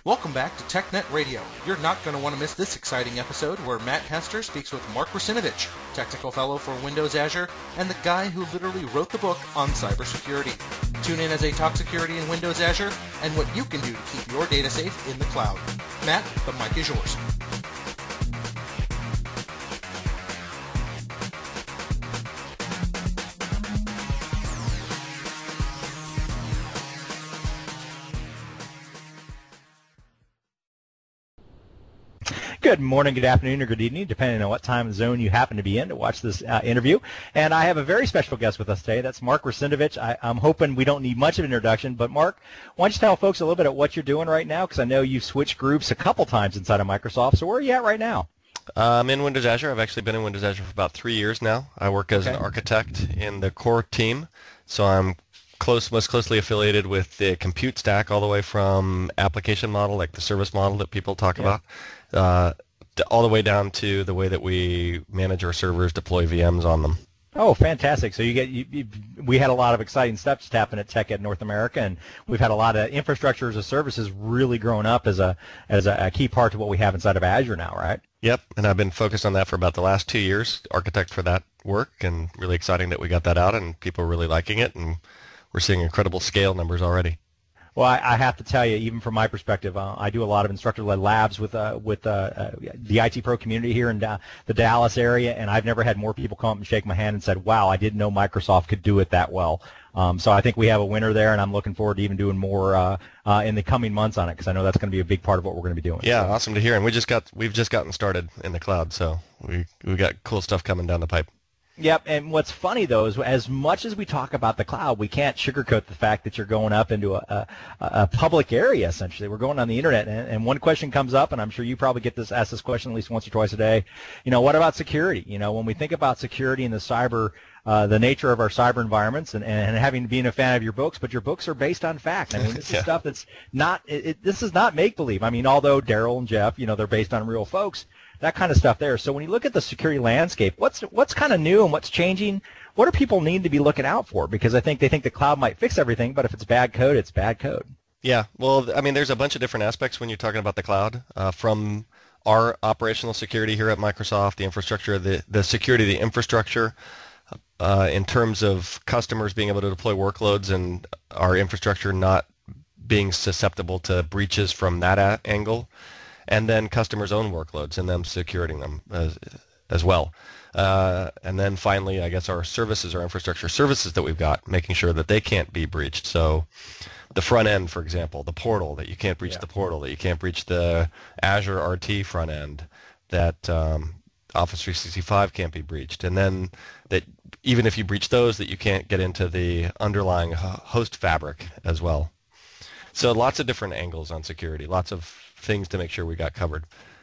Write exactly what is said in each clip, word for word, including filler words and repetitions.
Welcome back to TechNet Radio. You're not going to want to miss this exciting episode where Matt Hester speaks with Mark Russinovich, technical fellow for Windows Azure, and the guy who literally wrote the book on cybersecurity. Tune in as they talk security in Windows Azure and what you can do to keep your data safe in the cloud. Matt, the mic is yours. Good morning, good afternoon, or good evening, depending on what time zone you happen to be in to watch this uh, interview. And I have a very special guest with us today. That's Mark Russinovich. I, I'm hoping we don't need much of an introduction, but Mark, why don't you tell folks a little bit about what you're doing right now, because I know you've switched groups a couple times inside of Microsoft. So where are you at right now? I'm in Windows Azure. I've actually been in Windows Azure for about three years now. I work as okay. an architect in the core team, so I'm close, most closely affiliated with the compute stack all the way from application model, like the service model that people talk yeah. about, uh, all the way down to the way that we manage our servers, deploy V Ms on them. Oh, fantastic! So you get you, you, we had a lot of exciting stuff just happen at TechEd North America, and we've had a lot of infrastructure as a service has really grown up as a as a, a key part to what we have inside of Azure now, right? Yep, and I've been focused on that for about the last two years, architect for that work, and really exciting that we got that out and people are really liking it, and we're seeing incredible scale numbers already. Well, I, I have to tell you, even from my perspective, uh, I do a lot of instructor-led labs with uh, with uh, uh, the I T Pro community here in da- the Dallas area, and I've never had more people come up and shake my hand and said, wow, I didn't know Microsoft could do it that well. Um, so I think we have a winner there, and I'm looking forward to even doing more uh, uh, in the coming months on it, because I know that's going to be a big part of what we're going to be doing. Yeah, so. Awesome to hear, and we just got we've just gotten started in the cloud, so we we got cool stuff coming down the pipe. Yep, and what's funny, though, is as much as we talk about the cloud, we can't sugarcoat the fact that you're going up into a, a, a public area, essentially. We're going on the Internet, and, and one question comes up, and I'm sure you probably get this asked this question at least once or twice a day. You know, what about security? You know, when we think about security and the cyber, uh, the nature of our cyber environments, and, and having been a fan of your books, but your books are based on fact. I mean, this yeah. is stuff that's not, it, it, this is not make-believe. I mean, although Daryl and Jeff, you know, they're based on real folks, that kind of stuff there. So when you look at the security landscape, what's what's kind of new and what's changing? What do people need to be looking out for? Because I think they think the cloud might fix everything, but if it's bad code, it's bad code. Yeah, well, I mean, there's a bunch of different aspects when you're talking about the cloud. Uh, from our operational security here at Microsoft, the infrastructure, the, the security of the infrastructure, uh, in terms of customers being able to deploy workloads and our infrastructure not being susceptible to breaches from that a- angle. And then customers' own workloads and them securing them as, as well. Uh, and then finally, I guess our services, our infrastructure services that we've got, making sure that they can't be breached. So the front end, for example, the portal, that you can't breach yeah. the portal, that you can't breach the Azure R T front end, that um, Office three sixty-five can't be breached. And then that even if you breach those, that you can't get into the underlying host fabric as well. So lots of different angles on security, lots of things to make sure we got covered.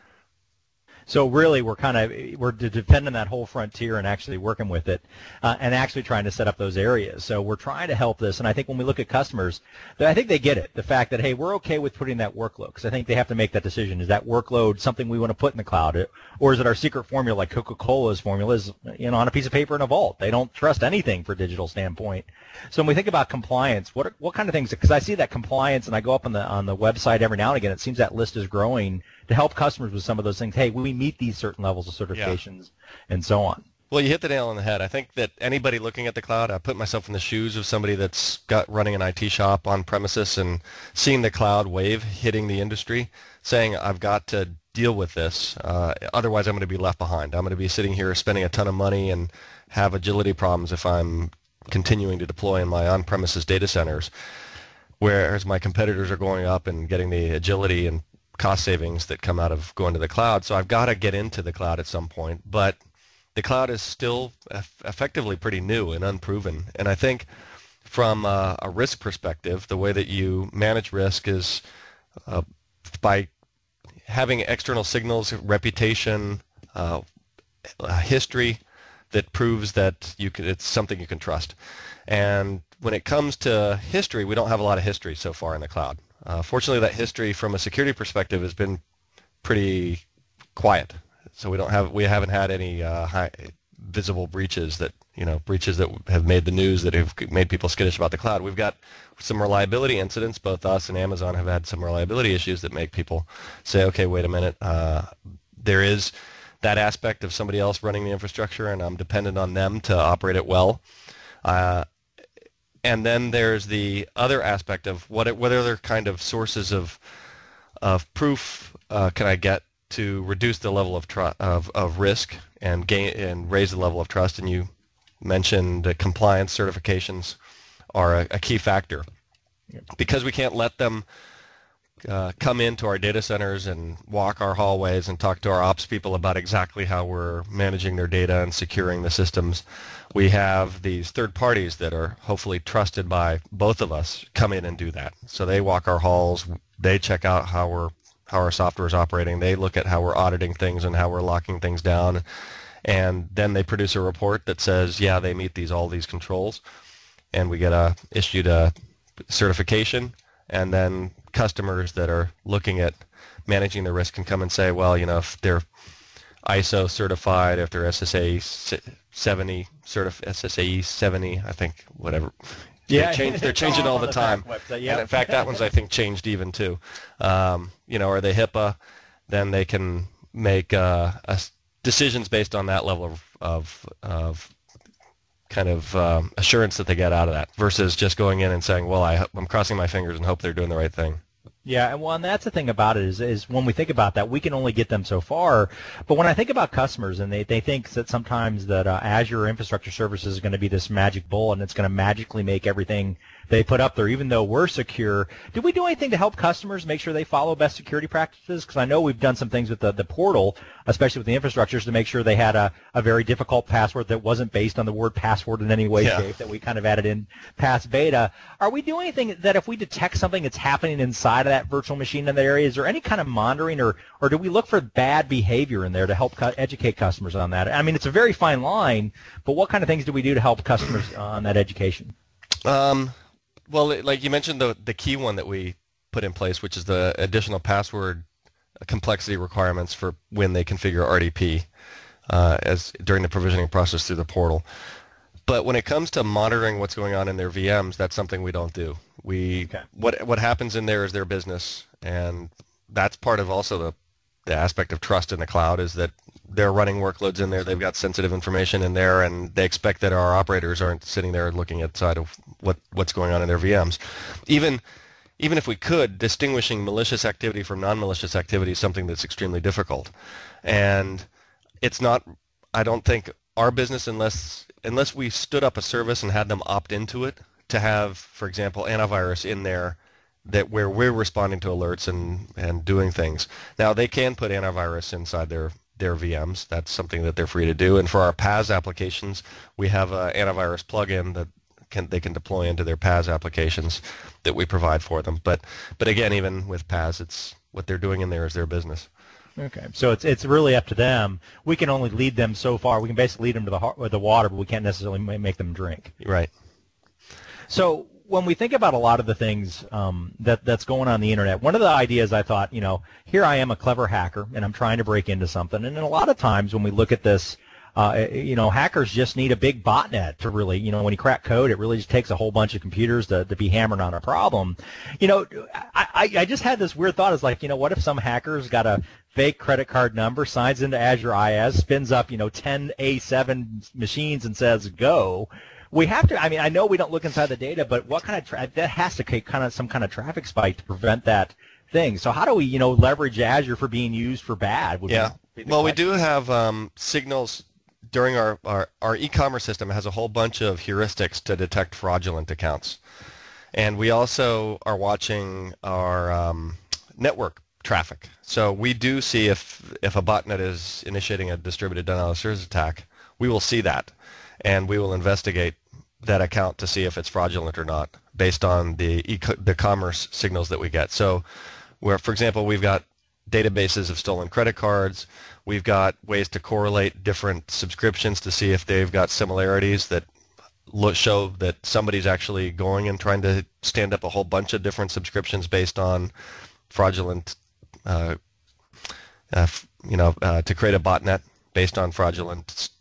So really, we're kind of we're dependent on that whole frontier and actually working with it, uh, and actually trying to set up those areas. So we're trying to help this, and I think when we look at customers, I think they get it. The fact that hey, we're okay with putting that workload, because I think they have to make that decision. Is that workload something we want to put in the cloud, or is it our secret formula like Coca-Cola's formula is, you know, on a piece of paper in a vault? They don't trust anything for a digital standpoint. So when we think about compliance, what are, what kind of things? Because I see that compliance, and I go up on the on the website every now and again. It seems that list is growing to help customers with some of those things. Hey, we meet these certain levels of certifications yeah. and so on. Well, you hit the nail on the head. I think that anybody looking at the cloud, I put myself in the shoes of somebody that's got running an I T shop on premises and seeing the cloud wave hitting the industry, saying I've got to deal with this. Uh, otherwise, I'm going to be left behind. I'm going to be sitting here spending a ton of money and have agility problems if I'm continuing to deploy in my on-premises data centers, whereas my competitors are going up and getting the agility and cost savings that come out of going to the cloud. So I've got to get into the cloud at some point, but the cloud is still eff- effectively pretty new and unproven. And I think from a, a risk perspective, the way that you manage risk is uh, by having external signals, reputation, uh, history that proves that you can, it's something you can trust. And when it comes to history, we don't have a lot of history so far in the cloud. Uh, fortunately, that history from a security perspective has been pretty quiet. So we don't have we haven't had any uh, high, visible breaches that, you know, breaches that have made the news that have made people skittish about the cloud. We've got some reliability incidents. Both us and Amazon have had some reliability issues that make people say, okay, wait a minute, uh, there is that aspect of somebody else running the infrastructure, and I'm dependent on them to operate it well. Uh, and then there's the other aspect of what, what other kind of sources of of proof uh, can I get to reduce the level of tr- of, of risk and gain and raise the level of trust. And you mentioned uh, compliance certifications are a, a key factor, because we can't let them uh, come into our data centers and walk our hallways and talk to our ops people about exactly how we're managing their data and securing the systems. We have these third parties that are hopefully trusted by both of us come in and do that. So they walk our halls, they check out how we're how our software is operating, they look at how we're auditing things and how we're locking things down, and then they produce a report that says, yeah, they meet these all these controls, and we get a issued a certification, and then customers that are looking at managing the risk can come and say, well, you know, if they're I S O certified, if they're S S A seventy certif- S S A E seventy, I think, whatever. Yeah, they change, they're changing all the, the time. Website, yep. And in fact, that one's, I think, changed even too. Um, you know, are they HIPAA? Then they can make uh, a, decisions based on that level of of, of kind of um, assurance that they get out of that, versus just going in and saying, well, I, I'm crossing my fingers and hope they're doing the right thing. Yeah, and well, and that's the thing about it is, is when we think about that, we can only get them so far. But when I think about customers, and they, they think that sometimes that uh, Azure Infrastructure Services is going to be this magic bullet, and it's going to magically make everything they put up there, even though we're secure. Do we do anything to help customers make sure they follow best security practices? Because I know we've done some things with the, the portal, especially with the infrastructures, to make sure they had a, a very difficult password that wasn't based on the word password in any way, yeah. shape, that we kind of added in past beta. Are we doing anything that if we detect something that's happening inside of that virtual machine in that area, is there any kind of monitoring, or, or do we look for bad behavior in there to help cu- educate customers on that? I mean, it's a very fine line, but what kind of things do we do to help customers on that education? Um, well, like you mentioned, the the key one that we put in place, which is the additional password complexity requirements for when they configure R D P uh, as during the provisioning process through the portal. But when it comes to monitoring what's going on in their V Ms, that's something we don't do. We okay. what what happens in there is their business, and that's part of also the the aspect of trust in the cloud, is that they're running workloads in there, they've got sensitive information in there, and they expect that our operators aren't sitting there looking outside of what what's going on in their V Ms. Even even if we could, distinguishing malicious activity from non-malicious activity is something that's extremely difficult, and it's not, I don't think, our business unless unless we stood up a service and had them opt into it to have, for example, antivirus in there that where we're responding to alerts and, and doing things. Now, they can put antivirus inside their, their V Ms. That's something that they're free to do. And for our P A S applications, we have an antivirus plugin that can they can deploy into their P A S applications that we provide for them. But but again, even with P A S, it's what they're doing in there is their business. Okay, so it's it's really up to them. We can only lead them so far. We can basically lead them to the heart, the water, but we can't necessarily make them drink. Right. So when we think about a lot of the things um, that that's going on the internet, one of the ideas I thought, you know, here I am, a clever hacker, and I'm trying to break into something. And a lot of times when we look at this, uh, you know, hackers just need a big botnet to really, you know, when you crack code, it really just takes a whole bunch of computers to, to be hammered on a problem. You know, I, I, I just had this weird thought. It's like, you know, what if some hacker's got a fake credit card number, signs into Azure I A S, spins up, you know, ten A seven machines and says go? We have to, I mean, I know we don't look inside the data, but what kind of, tra- that has to create kind of some kind of traffic spike to prevent that thing. So how do we, you know, leverage Azure for being used for bad? Yeah, well, we do have um, signals during our, our, our e-commerce system has a whole bunch of heuristics to detect fraudulent accounts. And we also are watching our um, network traffic. So we do see if, if a botnet is initiating a distributed denial of service attack, we will see that. And we will investigate that account to see if it's fraudulent or not based on the e- the commerce signals that we get. So where, for example, we've got databases of stolen credit cards. We've got ways to correlate different subscriptions to see if they've got similarities that look, show that somebody's actually going and trying to stand up a whole bunch of different subscriptions based on fraudulent, uh, uh, you know, uh, to create a botnet based on fraudulent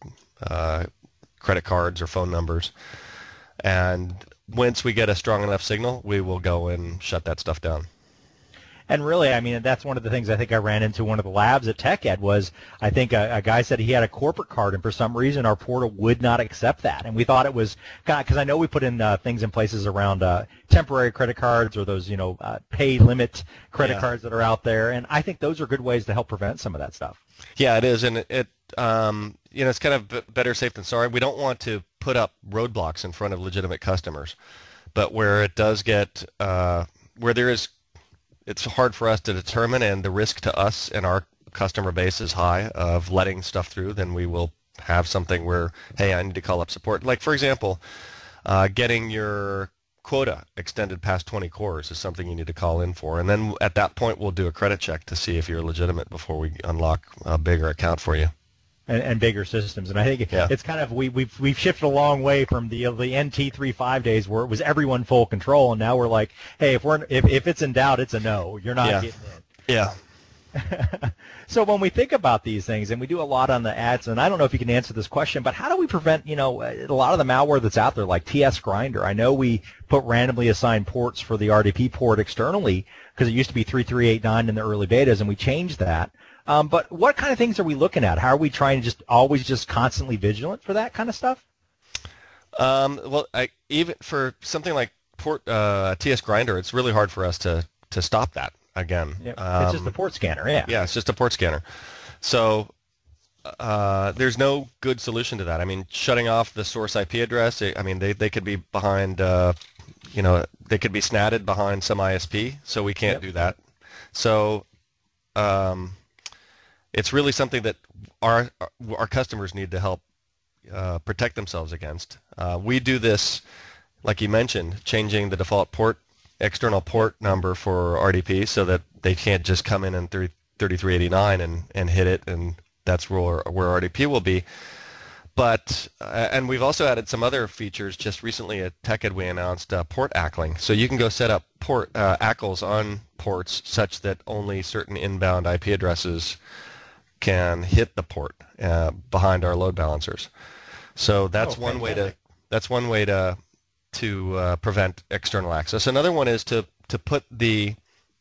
uh, credit cards or phone numbers. And once we get a strong enough signal, we will go and shut that stuff down. And really, I mean, that's one of the things I think I ran into one of the labs at TechEd was I think a, a guy said he had a corporate card, and for some reason our portal would not accept that. And we thought it was, because I know we put in uh, things in places around uh, temporary credit cards or those, you know, uh, pay limit credit yeah. cards that are out there. And I think those are good ways to help prevent some of that stuff. Yeah, it is. And it, it um, you know, it's kind of b- better safe than sorry. We don't want to put up roadblocks in front of legitimate customers. But where it does get, uh, where there is, it's hard for us to determine, and the risk to us and our customer base is high of letting stuff through, then we will have something where, hey, I need to call up support. Like, for example, uh, getting your quota extended past twenty cores is something you need to call in for. And then at that point, we'll do a credit check to see if you're legitimate before we unlock a bigger account for you. And, and bigger systems, and I think yeah. it's kind of we, we've we've shifted a long way from the the N T three point five days where it was everyone full control, and now we're like, hey, if we're if if it's in doubt, it's a no. You're not yeah. getting in. Yeah. So when we think about these things, and we do a lot on the ads, and I don't know if you can answer this question, but how do we prevent, you know, a lot of the malware that's out there, like T S Grinder? I know we put randomly assigned ports for the R D P port externally because it used to be three three eight nine in the early betas, and we changed that. Um, but what kind of things are we looking at? How are we trying to just always just constantly vigilant for that kind of stuff? Um, well, I, even for something like port uh, T S Grinder, it's really hard for us to, to stop that again. Yeah, um, it's just a port scanner, yeah. Yeah, it's just a port scanner. So uh, there's no good solution to that. I mean, shutting off the source I P address, I mean, they, they could be behind, uh, you know, they could be snatted behind some I S P, so we can't yep. do that. So um, it's really something that our our customers need to help uh, protect themselves against. Uh, we do this, like you mentioned, changing the default port, external port number for R D P so that they can't just come in in thirty-three eighty-nine and, and hit it, and that's where, where R D P will be. But, uh, and we've also added some other features. Just recently at TechEd we announced uh, port ackling. So you can go set up port uh, ackles on ports such that only certain inbound I P addresses can hit the port uh, behind our load balancers. So that's oh, one way to that's one way to to uh, prevent external access. Another one is to to put the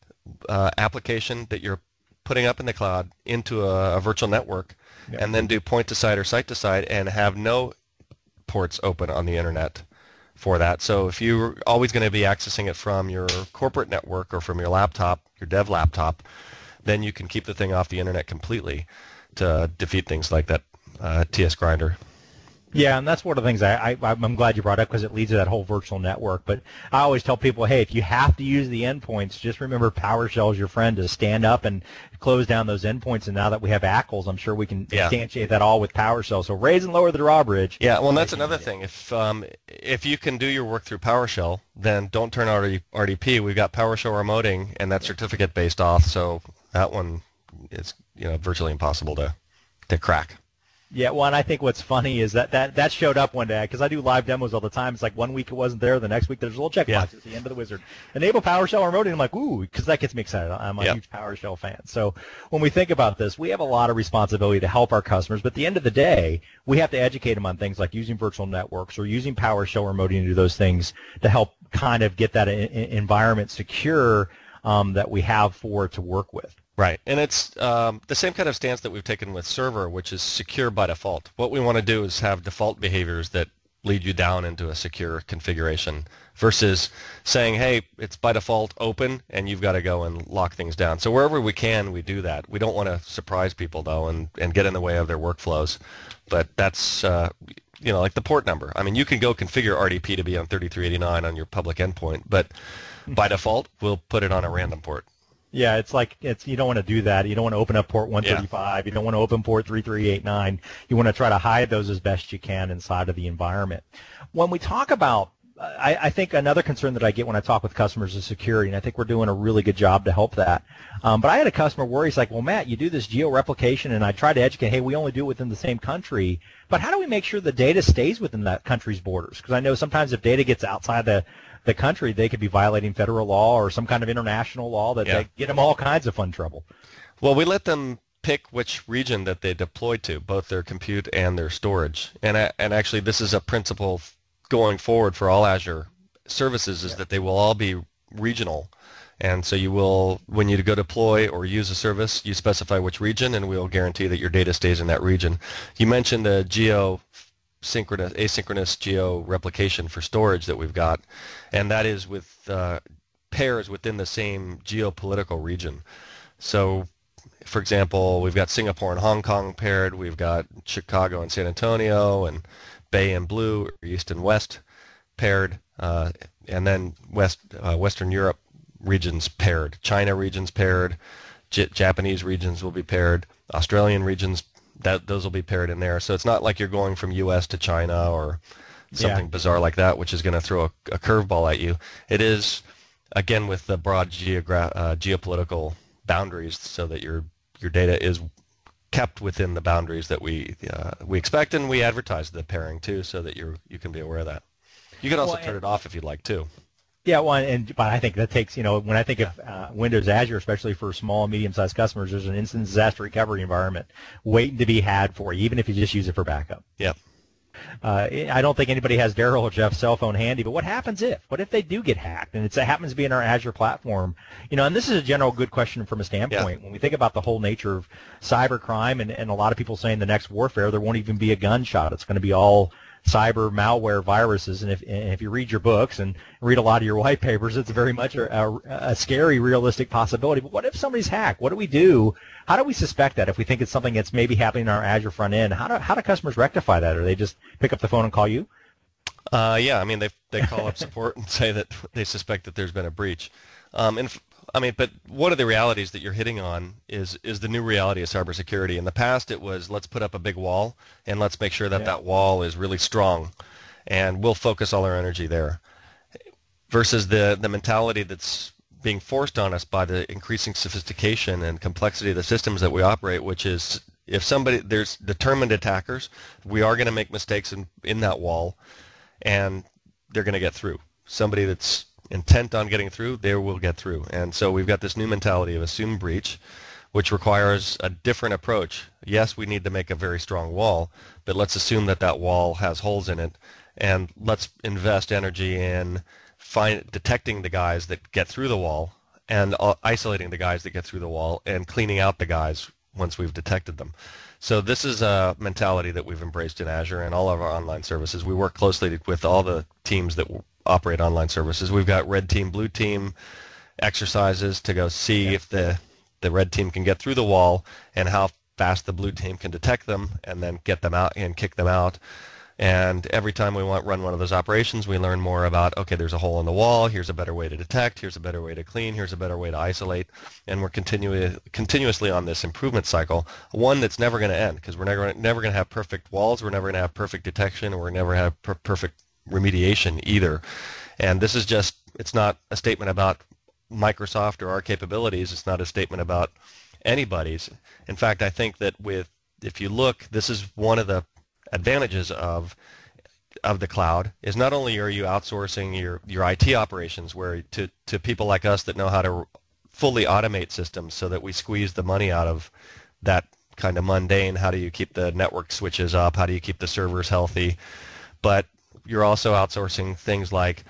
uh, application that you're putting up in the cloud into a, a virtual network, yeah. and then do point to site or site to site and have no ports open on the internet for that. So if you're always going to be accessing it from your corporate network or from your laptop, your dev laptop, then you can keep the thing off the internet completely to defeat things like that uh, T S Grinder. Yeah, and that's one of the things I, I, I'm glad you brought up because it leads to that whole virtual network. But I always tell people, hey, if you have to use the endpoints, just remember PowerShell is your friend to stand up and close down those endpoints. And now that we have ackles, I'm sure we can yeah. instantiate that all with PowerShell. So raise and lower the drawbridge. Yeah, well, and that's another thing. If um, if you can do your work through PowerShell, then don't turn on R D P. We've got PowerShell remoting, and that's certificate-based auth. So that one is, you know, virtually impossible to to crack. Yeah, well, and I think what's funny is that that, that showed up one day, because I do live demos all the time. It's like one week it wasn't there, the next week there's a little checkbox yeah. at the end of the wizard. Enable PowerShell remoting. I'm like, ooh, because that gets me excited. I'm a yep. huge PowerShell fan. So when we think about this, we have a lot of responsibility to help our customers, but at the end of the day, we have to educate them on things like using virtual networks or using PowerShell remoting to do those things to help kind of get that in, in environment secure um, that we have for it to work with. Right, and it's um, the same kind of stance that we've taken with server, which is secure by default. What we want to do is have default behaviors that lead you down into a secure configuration versus saying, hey, it's by default open and you've got to go and lock things down. So wherever we can, we do that. We don't want to surprise people, though, and, and get in the way of their workflows. But that's, uh, you know, like the port number. I mean, you can go configure R D P to be on thirty-three eighty-nine on your public endpoint, but by default, we'll put it on a random port. Yeah, it's like it's you don't want to do that. You don't want to open up port one thirty-five. Yeah. You don't want to open port thirty-three eighty-nine. You want to try to hide those as best you can inside of the environment. When we talk about, I, I think another concern that I get when I talk with customers is security, and I think we're doing a really good job to help that. Um, but I had a customer worry, he's like, well, Matt, you do this geo-replication, and I try to educate, hey, we only do it within the same country, but how do we make sure the data stays within that country's borders? Because I know sometimes if data gets outside the the country, they could be violating federal law or some kind of international law that yeah. they get them all kinds of fun trouble. Well, we let them pick which region that they deploy to, both their compute and their storage. And and actually, this is a principle going forward for all Azure services, is yeah. that they will all be regional. And so you will, when you go deploy or use a service, you specify which region, and we will guarantee that your data stays in that region. You mentioned the geo synchronous, asynchronous geo replication for storage that we've got, and that is with uh, pairs within the same geopolitical region. So, for example, we've got Singapore and Hong Kong paired, we've got Chicago and San Antonio, and Bay and Blue, or East and West paired, uh, and then West uh, Western Europe regions paired, China regions paired, J Japanese regions will be paired, Australian regions, that those will be paired in there. So it's not like you're going from U S to China or something yeah. bizarre like that, which is going to throw a, a curveball at you. It is, again, with the broad geogra uh, geopolitical boundaries, so that your your data is kept within the boundaries that we uh, we expect, and we advertise the pairing too, so that you you can be aware of that. You can also well, turn it off if you'd like too. Yeah, well, and but I think that takes, you know, when I think yeah. of uh, Windows Azure, especially for small, medium-sized customers, there's an instant disaster recovery environment waiting to be had for you, even if you just use it for backup. Yep. Uh, I don't think anybody has Daryl or Jeff's cell phone handy, but what happens if? What if they do get hacked, and it's, it happens to be in our Azure platform? You know, and this is a general good question from a standpoint. Yeah. When we think about the whole nature of cybercrime, and, and a lot of people saying the next warfare, there won't even be a gunshot. It's going to be all cyber malware viruses, and if and if you read your books and read a lot of your white papers, it's very much a, a, a scary, realistic possibility. But what if somebody's hacked? What do we do? How do we suspect that? If we think it's something that's maybe happening in our Azure front end, how do how do customers rectify that? Or they just pick up the phone and call you? Uh, yeah, I mean they they call up support and say that they suspect that there's been a breach. Um, and I mean, but one of the realities that you're hitting on is is the new reality of cybersecurity. In the past, it was let's put up a big wall and let's make sure that yeah. that wall is really strong, and we'll focus all our energy there. Versus the the mentality that's being forced on us by the increasing sophistication and complexity of the systems that we operate, which is if somebody there's determined attackers, we are going to make mistakes in in that wall, and they're going to get through. Somebody that's intent on getting through, they will get through. And so we've got this new mentality of assumed breach, which requires a different approach. Yes, we need to make a very strong wall, but let's assume that that wall has holes in it, and let's invest energy in find, detecting the guys that get through the wall, and uh, isolating the guys that get through the wall, and cleaning out the guys once we've detected them. So this is a mentality that we've embraced in Azure and all of our online services. We work closely with all the teams that operate online services. We've got red team, blue team exercises to go see yeah. if the the red team can get through the wall, and how fast the blue team can detect them and then get them out and kick them out. And every time we want run one of those operations, we learn more about, okay, there's a hole in the wall, here's a better way to detect, here's a better way to clean, here's a better way to isolate, and we're continu continuously on this improvement cycle, one that's never going to end, because we're never, never going to have perfect walls, we're never going to have perfect detection, and we're never have per perfect remediation either. And this is just, it's not a statement about Microsoft or our capabilities, it's not a statement about anybody's. In fact, I think that with, if you look, this is one of the advantages of of the cloud, is not only are you outsourcing your your I T operations where to to people like us that know how to fully automate systems, so that we squeeze the money out of that kind of mundane, how do you keep the network switches up, how do you keep the servers healthy, but you're also outsourcing things like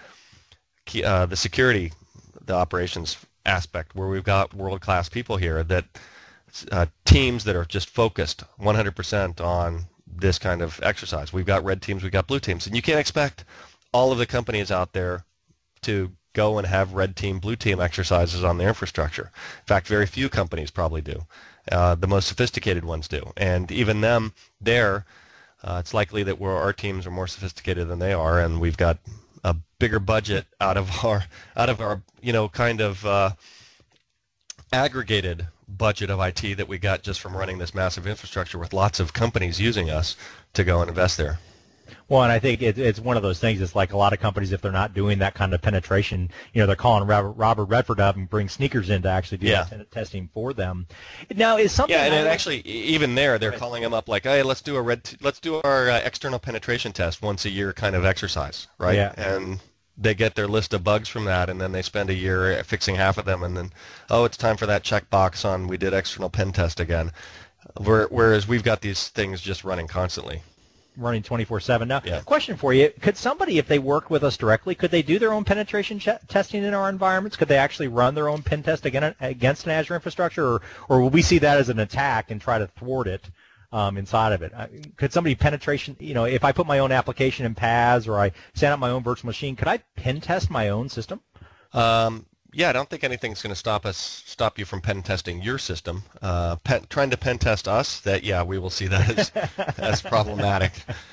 uh, the security, the operations aspect, where we've got world-class people here, that uh, teams that are just focused one hundred percent on this kind of exercise. We've got red teams, we've got blue teams, and you can't expect all of the companies out there to go and have red team, blue team exercises on their infrastructure. In fact, very few companies probably do. Uh, the most sophisticated ones do, and even them, there, uh, it's likely that we're, our teams are more sophisticated than they are, and we've got a bigger budget out of our, out of our, you know, kind of uh, aggregated budget of I T that we got just from running this massive infrastructure with lots of companies using us to go and invest there. Well, and I think it, it's one of those things. It's like a lot of companies, if they're not doing that kind of penetration, you know, they're calling Robert, Robert Redford up and bring sneakers in to actually do yeah. that testing for them. Now, is something? Yeah, and it actually, even there, they're calling them up like, hey, let's do a red, t let's do our uh, external penetration test once a year kind of exercise, right? Yeah. And they get their list of bugs from that, and then they spend a year fixing half of them, and then, oh, it's time for that checkbox on we did external pen test again. Whereas we've got these things just running constantly. Running twenty-four seven. Now, yeah. Question for you. Could somebody, if they work with us directly, could they do their own penetration ch- testing in our environments? Could they actually run their own pen test again, against an Azure infrastructure, or, or will we see that as an attack and try to thwart it um, inside of it? Uh, could somebody penetration, you know, if I put my own application in P A S or I stand up my own virtual machine, could I pen test my own system? Um, yeah, I don't think anything's going to stop us, stop you from pen testing your system. Uh, pen, trying to pen test us, that yeah, we will see that as, as problematic.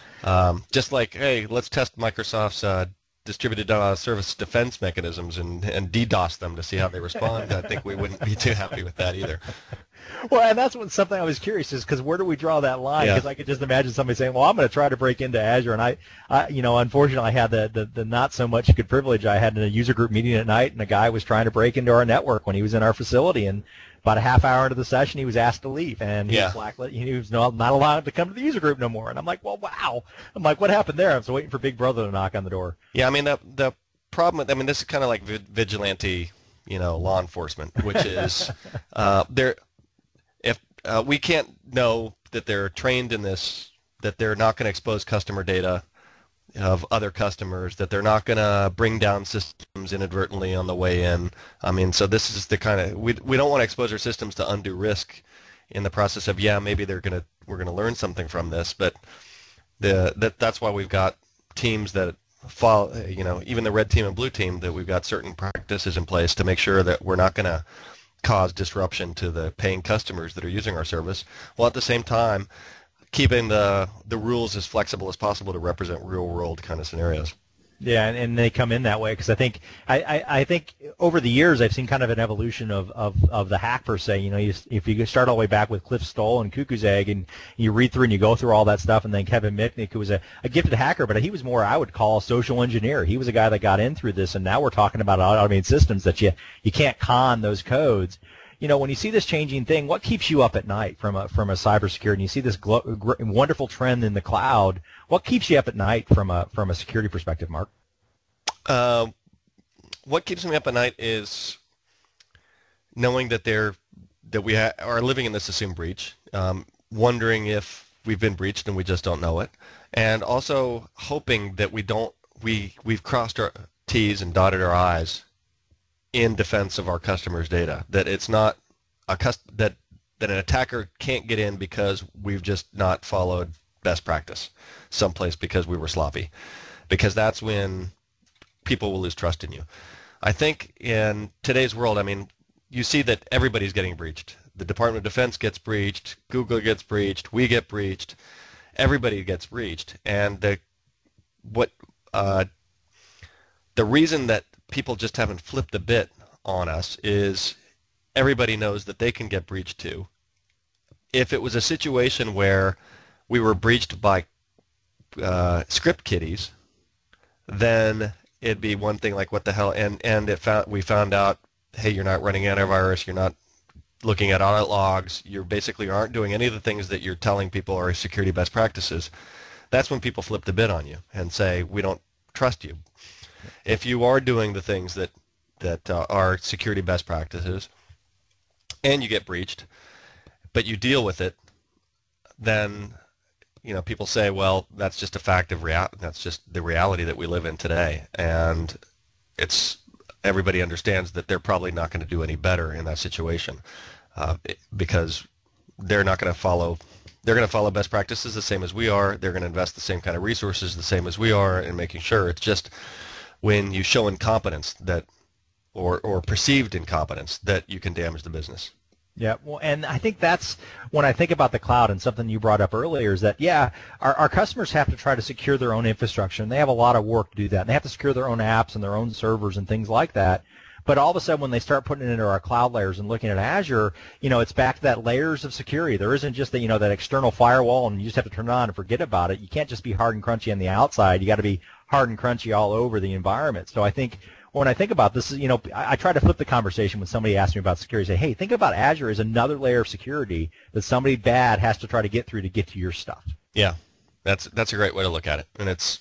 Um, just like, hey, let's test Microsoft's uh, distributed uh, service defense mechanisms and, and DDoS them to see how they respond. I think we wouldn't be too happy with that either. Well, and that's what something I was curious is because where do we draw that line? Because yeah. I could just imagine somebody saying, "Well, I'm going to try to break into Azure," and I, I, you know, unfortunately, I had the, the the not so much good privilege. I had in a user group meeting at night, and a guy was trying to break into our network when he was in our facility, and about a half hour into the session, he was asked to leave, and he yeah. was blacklisted. He was not, not allowed to come to the user group no more. And I'm like, "Well, wow!" I'm like, "What happened there?" I was waiting for Big Brother to knock on the door. Yeah, I mean the the problem. With, I mean, this is kind of like vigilante, you know, law enforcement, which is uh, there. If uh, we can't know that they're trained in this, that they're not going to expose customer data of other customers, that they're not going to bring down systems inadvertently on the way in. I mean, so this is the kind of, we we don't want to expose our systems to undue risk in the process of, yeah, maybe they're going to, we're going to learn something from this, but the that that's why we've got teams that follow, you know, even the red team and blue team, that we've got certain practices in place to make sure that we're not going to cause disruption to the paying customers that are using our service, while at the same time keeping the the rules as flexible as possible to represent real world kind of scenarios. Yeah, and, and they come in that way because I think I, I, I think over the years I've seen kind of an evolution of, of, of the hack per se. You know, you, if you start all the way back with Cliff Stoll and Cuckoo's Egg, and you read through and you go through all that stuff, and then Kevin Mitnick, who was a, a gifted hacker, but he was more I would call a social engineer. He was a guy that got in through this, and now we're talking about automated systems that you you can't con those codes. You know, when you see this changing thing, what keeps you up at night from a from a cybersecurity? And you see this glo- gr- wonderful trend in the cloud. What keeps you up at night from a from a security perspective, Mark? Uh, what keeps me up at night is knowing that they're that we ha- are living in this assumed breach, um, wondering if we've been breached and we just don't know it, and also hoping that we don't we we've crossed our T's and dotted our I's in defense of our customers' data. That it's not a cust- that that an attacker can't get in because we've just not followed best practice someplace because we were sloppy, because that's when people will lose trust in you. I think in today's world, I mean, you see that everybody's getting breached. The Department of Defense gets breached, Google gets breached, we get breached, everybody gets breached. And the what uh, the reason that people just haven't flipped a bit on us is everybody knows that they can get breached too. If it was a situation where we were breached by uh, script kiddies, then it'd be one thing like, what the hell, and, and it found, we found out, hey, you're not running antivirus, you're not looking at audit logs, you basically aren't doing any of the things that you're telling people are security best practices. That's when people flip the bid on you and say, we don't trust you. If you are doing the things that, that uh, are security best practices and you get breached, but you deal with it, then you know, people say, well, that's just a fact of reality. That's just the reality that we live in today. And it's everybody understands that they're probably not going to do any better in that situation uh, because they're not going to follow they're going to follow best practices the same as we are. They're going to invest the same kind of resources the same as we are in making sure. It's just when you show incompetence that or, or perceived incompetence that you can damage the business. Yeah, well, and I think that's when I think about the cloud, and something you brought up earlier is that, yeah, our, our customers have to try to secure their own infrastructure, and they have a lot of work to do that. And they have to secure their own apps and their own servers and things like that. But all of a sudden, when they start putting it into our cloud layers and looking at Azure, you know, it's back to that layers of security. There isn't just that, you know, that external firewall, and you just have to turn it on and forget about it. You can't just be hard and crunchy on the outside. You got to be hard and crunchy all over the environment. So I think when I think about this, you know, I, I try to flip the conversation when somebody asks me about security. Say, hey, think about Azure as another layer of security that somebody bad has to try to get through to get to your stuff. Yeah, that's that's a great way to look at it, and it's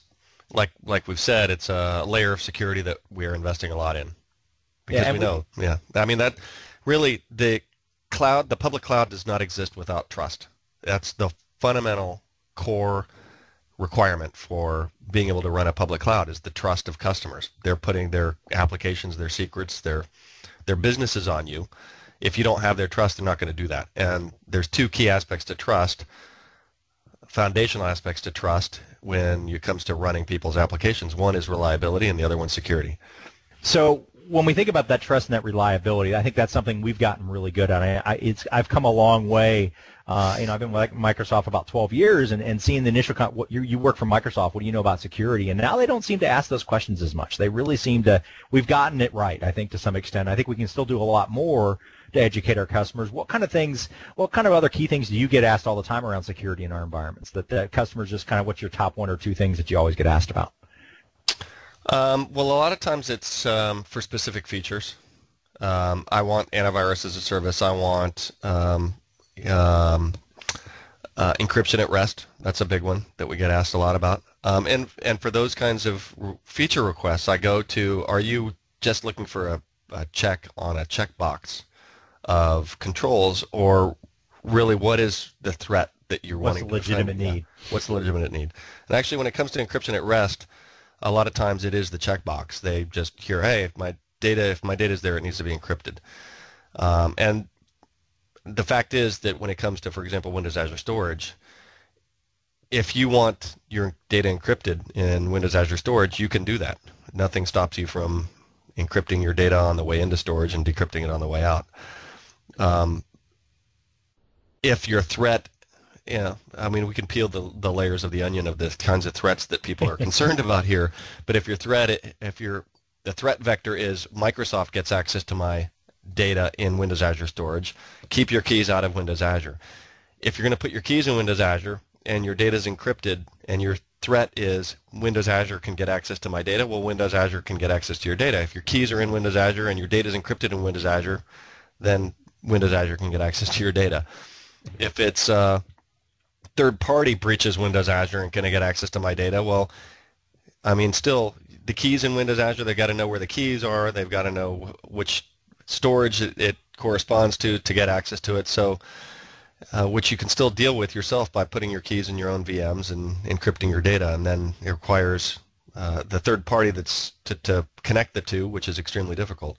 like like we've said, it's a layer of security that we're investing a lot in because Yeah, we and we- know. Yeah, I mean that really the cloud, the public cloud does not exist without trust. That's the fundamental core requirement for being able to run a public cloud is the trust of customers. They're putting their applications, their secrets, their their businesses on you. If you don't have their trust, they're not going to do that. And there's two key aspects to trust, foundational aspects to trust when it comes to running people's applications. One is reliability and the other one's security. So when we think about that trust and that reliability, I think that's something we've gotten really good at. I, I, it's I've come a long way. Uh, you know, I've been with Microsoft for about twelve years, and, and seeing the initial con- what you you work for Microsoft. What do you know about security? And now they don't seem to ask those questions as much. They really seem to. We've gotten it right, I think, to some extent. I think we can still do a lot more to educate our customers. What kind of things? What kind of other key things do you get asked all the time around security in our environments? That the customers just kind of what's your top one or two things that you always get asked about? Um, well, a lot of times it's um, for specific features. Um, I want antivirus as a service. I want um, um, uh, encryption at rest. That's a big one that we get asked a lot about. Um, and and for those kinds of r- feature requests, I go to: are you just looking for a, a check on a checkbox of controls, or really what is the threat that you're What's wanting the to defend? legitimate Yeah. need? What's the legitimate need? And actually, when it comes to encryption at rest, a lot of times it is the checkbox. They just hear, hey, if my data, if my data is there, it needs to be encrypted. Um, and the fact is that when it comes to, for example, Windows Azure Storage, if you want your data encrypted in Windows Azure Storage, you can do that. Nothing stops you from encrypting your data on the way into storage and decrypting it on the way out. Um, if your threat Yeah, I mean, we can peel the, the layers of the onion of the kinds of threats that people are concerned about here. But if your threat, if your the threat vector is Microsoft gets access to my data in Windows Azure Storage, keep your keys out of Windows Azure. If you're going to put your keys in Windows Azure and your data is encrypted and your threat is Windows Azure can get access to my data, well, Windows Azure can get access to your data. If your keys are in Windows Azure and your data is encrypted in Windows Azure, then Windows Azure can get access to your data. If it's uh, third party breaches Windows Azure and can I get access to my data? Well, I mean, still, the keys in Windows Azure, they've got to know where the keys are. They've got to know which storage it, it corresponds to to get access to it. So, uh, which you can still deal with yourself by putting your keys in your own V Ms and encrypting your data. And then it requires uh, the third party that's to, to connect the two, which is extremely difficult.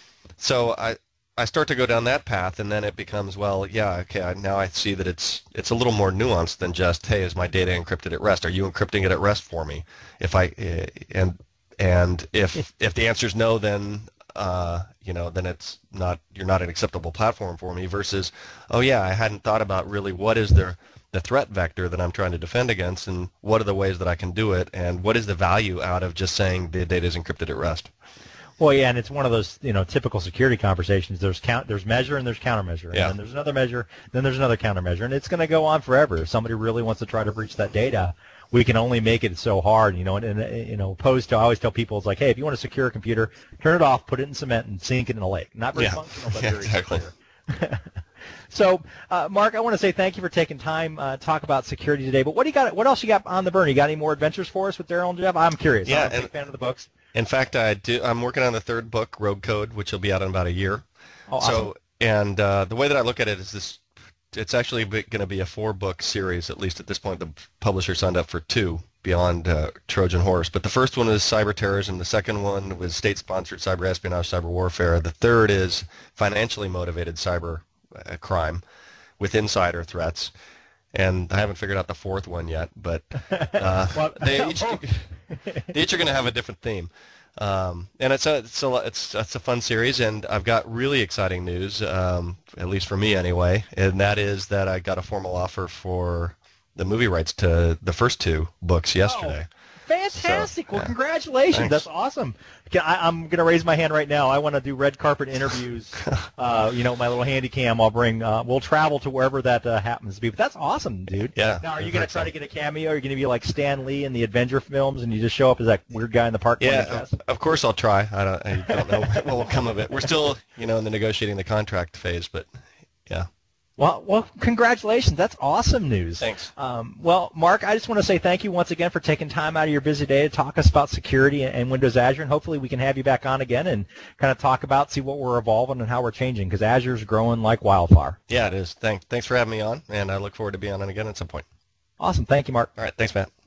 So I. I start to go down that path, and then it becomes, well, yeah, okay, I, now I see that it's it's a little more nuanced than just, hey, is my data encrypted at rest? Are you encrypting it at rest for me? If I uh, and and if if the answer is no, then uh, you know, then it's not you're not an acceptable platform for me. Versus, oh yeah, I hadn't thought about really what is the the threat vector that I'm trying to defend against, and what are the ways that I can do it, and what is the value out of just saying the data is encrypted at rest? Well, yeah, and it's one of those, you know, typical security conversations. There's count, there's measure, and there's countermeasure, and Yeah. then there's another measure, then there's another countermeasure, and it's going to go on forever. If somebody really wants to try to breach that data, we can only make it so hard, you know. And, and you know, opposed to, I always tell people, it's like, hey, if you want to secure a computer, turn it off, put it in cement, and sink it in a lake. Not very Yeah. functional, but Yeah, very exactly. secure. So, uh, Mark, I want to say thank you for taking time uh, to talk about security today. But what do you got? What else you got on the burn? You got any more adventures for us with Daryl and Jeff? I'm curious. Yeah, I'm a big and- fan of the books. In fact, I do. I'm working on the third book, Rogue Code, which will be out in about a year. Oh, awesome. So, and uh, the way that I look at it is this: it's actually going to be a four-book series. At least at this point, the publisher signed up for two beyond uh, Trojan Horse. But the first one is cyber terrorism. The second one was state-sponsored cyber espionage, cyber warfare. The third is financially motivated cyber uh, crime with insider threats. And I haven't figured out the fourth one yet, but uh, Well, they each they each are going to have a different theme. Um, and it's a it's a it's it's a fun series, and I've got really exciting news, um, at least for me anyway, and that is that I got a formal offer for the movie rights to the first two books yesterday. Fantastic! So, well, yeah. congratulations. Thanks. That's awesome. Can- I, I'm going to raise my hand right now. I want to do red carpet interviews. uh, you know, my little handy cam. I'll bring. Uh, we'll travel to wherever that uh, happens to be. But that's awesome, dude. Yeah. Now, are you I'm going very to try to excited. get a cameo? Are you going to be like Stan Lee in the Avenger films, and you just show up as that weird guy in the park? playing Yeah, chess? of, of course I'll try. I don't I don't know what will come of it. We're still, you know, in the negotiating the contract phase, but yeah. Well, well, congratulations. That's awesome news. Thanks. Um, well, Mark, I just want to say thank you once again for taking time out of your busy day to talk us about security and Windows Azure, and hopefully we can have you back on again and kind of talk about, see what we're evolving and how we're changing, because Azure's growing like wildfire. Yeah, it is. Thanks, thanks for having me on, and I look forward to being on again at some point. Awesome. Thank you, Mark. All right. Thanks, Matt.